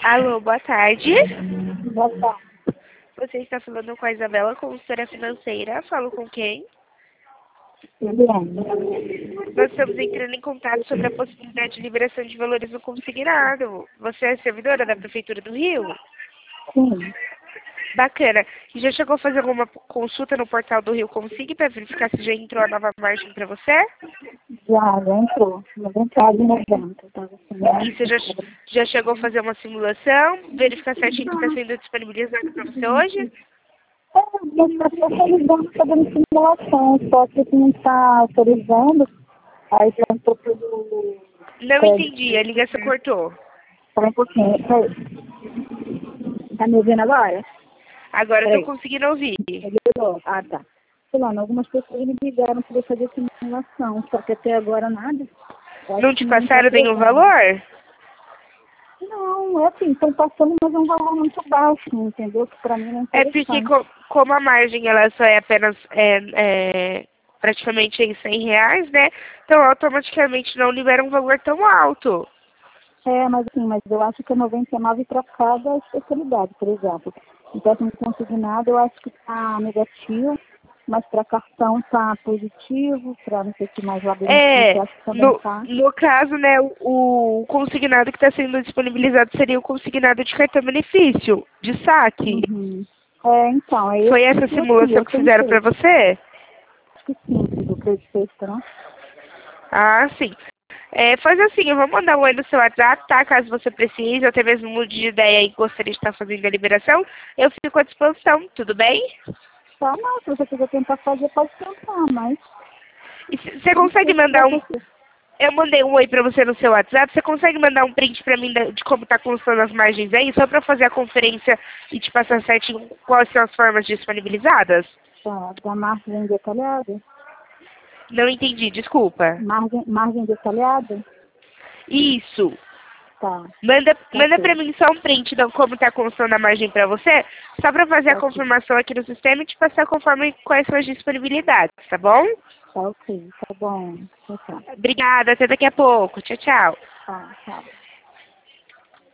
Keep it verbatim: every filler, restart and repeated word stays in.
Alô, boa tarde. Boa tarde. Você está falando com a Isabela, consultora financeira. Falo com quem? Juliane. Nós estamos entrando em contato sobre a possibilidade de liberação de valores no consignado. Você é servidora da Prefeitura do Rio? Sim, Bacana. E já chegou a fazer alguma consulta no portal do Rio Consig para verificar se já entrou a nova margem para você? já, já entrou. noventa e noventa. Tava assim, E você já, já chegou a fazer uma simulação? Verificar certinho que está sendo disponibilizado para você hoje? É, mas está só autorizando, fazendo simulação, só que se não está autorizando, aí já entrou pelo Não entendi, a crédito. ligação cortou. Espera um pouquinho. Peraí. Tá me ouvindo agora? Agora eu Peraí. estou conseguindo ouvir. Melhorou? Ah, tá. Fulano, algumas pessoas me ligaram para eu fazer simulação, só que até agora nada. Eu acho Não que te não tá passaram nenhum autorizando. valor? Não, é assim, estão passando, mas é um valor muito baixo, entendeu? Que para mim não é É porque interessante. co- como a margem ela só é apenas é, é, praticamente em cem reais, né? Então automaticamente não libera um valor tão alto. É, mas assim, mas eu acho que é noventa e nove para cada especialidade, por exemplo. Então, assim, consignado eu acho que está negativo, mas para cartão está positivo, para não sei o que mais lá benefício, É, eu acho que também no, está. no caso, né, o, o consignado que está sendo disponibilizado seria o consignado de cartão benefício, de saque. Uhum. É, então, é Foi esse essa que eu fiz, simulação eu que fizeram para tentei. você? Acho que sim, do crédito extra, não? Ah, sim. É, faz assim, eu vou mandar um oi no seu WhatsApp, tá? Caso você precise, até mesmo mude de ideia e gostaria de estar fazendo a liberação, eu fico à disposição, tudo bem? Tá, não, se você quiser tentar fazer, pode tentar, mas E c- você não consegue sei se vai mandar um... conseguir. Eu mandei um oi pra você no seu WhatsApp, você consegue mandar um print pra mim da- de como tá constando as margens aí, só pra eu fazer a conferência e te passar certinho quais são as formas disponibilizadas? Tá, da margem detalhada? Não entendi, desculpa. Margem, margem detalhada? Isso. Tá, Manda, tá manda pra ok, mim só um print de como tá constando a margem pra você, só pra fazer a tá ok, confirmação aqui no sistema e te passar conforme quais são as disponibilidades, tá bom? tá ok, tá bom, tchau, tchau. Obrigada, até daqui a pouco. Tchau, tchau. Tá, tchau.